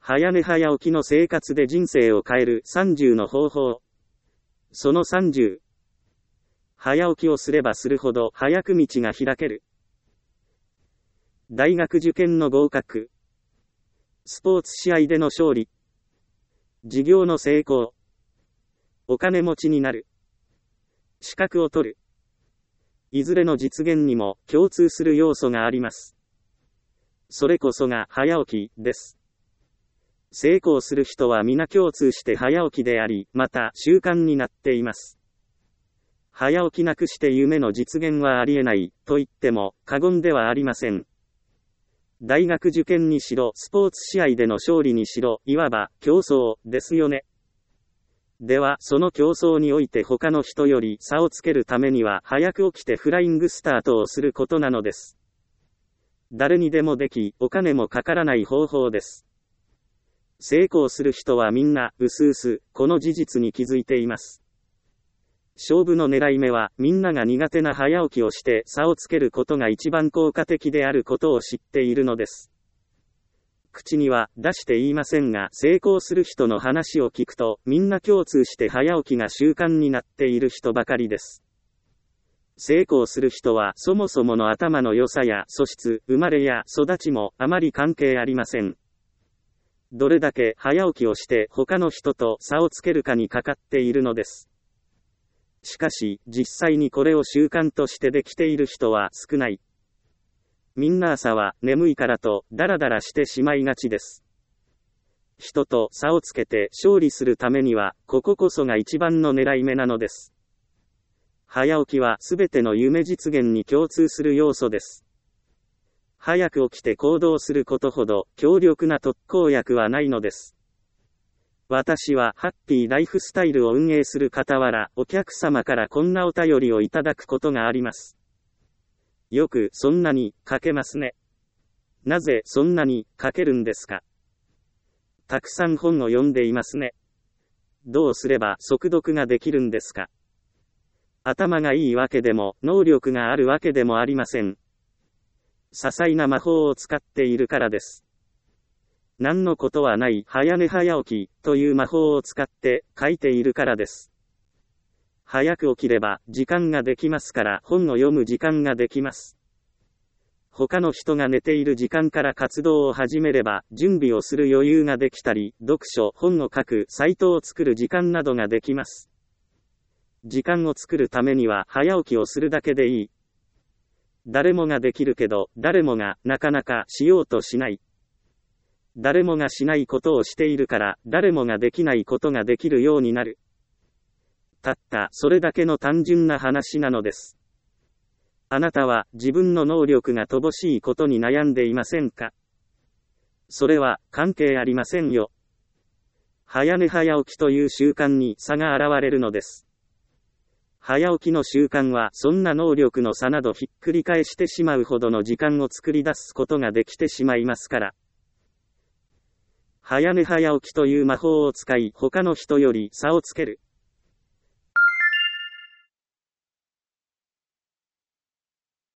早寝早起きの生活で人生を変える30の方法。その30。早起きをすればするほど早く道が開ける。大学受験の合格。スポーツ試合での勝利。事業の成功。お金持ちになる。資格を取る。いずれの実現にも共通する要素があります。それこそが早起きです。成功する人は皆共通して早起きであり、また習慣になっています。早起きなくして夢の実現はありえないと言っても過言ではありません。大学受験にしろ、スポーツ試合での勝利にしろ、いわば競争ですよね。では、その競争において他の人より差をつけるためには早く起きてフライングスタートをすることなのです。誰にでもでき、お金もかからない方法です。成功する人はみんな、うすうす、この事実に気づいています。勝負の狙い目は、みんなが苦手な早起きをして差をつけることが一番効果的であることを知っているのです。口には出して言いませんが、成功する人の話を聞くと、みんな共通して早起きが習慣になっている人ばかりです。成功する人はそもそもの頭の良さや素質、生まれや育ちもあまり関係ありません。どれだけ早起きをして他の人と差をつけるかにかかっているのです。しかし、実際にこれを習慣としてできている人は少ない。みんな朝は眠いからとダラダラしてしまいがちです。人と差をつけて勝利するためには、こここそが一番の狙い目なのです。早起きはすべての夢実現に共通する要素です。早く起きて行動することほど強力な特効薬はないのです。私はハッピーライフスタイルを運営する傍ら、お客様からこんなお便りをいただくことがあります。よくそんなに書けますね。なぜそんなに書けるんですか？たくさん本を読んでいますね。どうすれば速読ができるんですか？頭がいいわけでも、能力があるわけでもありません。些細な魔法を使っているからです。何のことはない早寝早起きという魔法を使って書いているからです。早く起きれば時間ができますから本を読む時間ができます。他の人が寝ている時間から活動を始めれば準備をする余裕ができたり、読書、本を書く、サイトを作る時間などができます。時間を作るためには早起きをするだけでいい。誰もができるけど、誰もがなかなかしようとしない。誰もがしないことをしているから、誰もができないことができるようになる。たったそれだけの単純な話なのです。あなたは自分の能力が乏しいことに悩んでいませんか？それは関係ありませんよ。早寝早起きという習慣に差が現れるのです。早起きの習慣はそんな能力の差などひっくり返してしまうほどの時間を作り出すことができてしまいますから。早寝早起きという魔法を使い他の人より差をつける。